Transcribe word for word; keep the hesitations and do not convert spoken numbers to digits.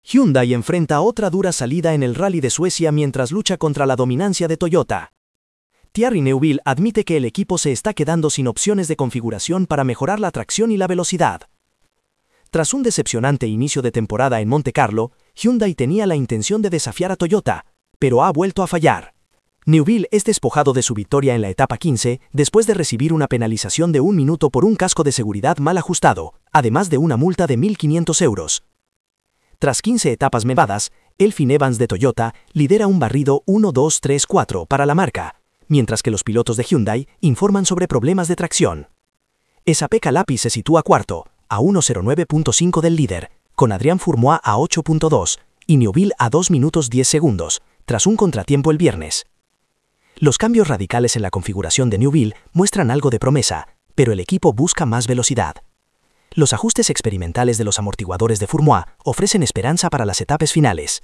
Hyundai enfrenta otra dura salida en el Rally de Suecia mientras lucha contra la dominancia de Toyota. Thierry Neuville admite que el equipo se está quedando sin opciones de configuración para mejorar la tracción y la velocidad. Tras un decepcionante inicio de temporada en Montecarlo, Hyundai tenía la intención de desafiar a Toyota, pero ha vuelto a fallar. Neuville es despojado de su victoria en la etapa quince después de recibir una penalización de un minuto por un casco de seguridad mal ajustado, además de una multa de mil quinientos euros. Tras quince etapas nevadas, Elfyn Evans de Toyota lidera un barrido uno dos tres cuatro para la marca, mientras que los pilotos de Hyundai informan sobre problemas de tracción. Esa-Pekka Lappi se sitúa cuarto, a uno cero nueve punto cinco del líder, con Adrian Fourmois a ocho punto dos y Neuville a dos minutos diez segundos, tras un contratiempo el viernes. Los cambios radicales en la configuración de Neuville muestran algo de promesa, pero el equipo busca más velocidad. Los ajustes experimentales de los amortiguadores de Fourmois ofrecen esperanza para las etapas finales.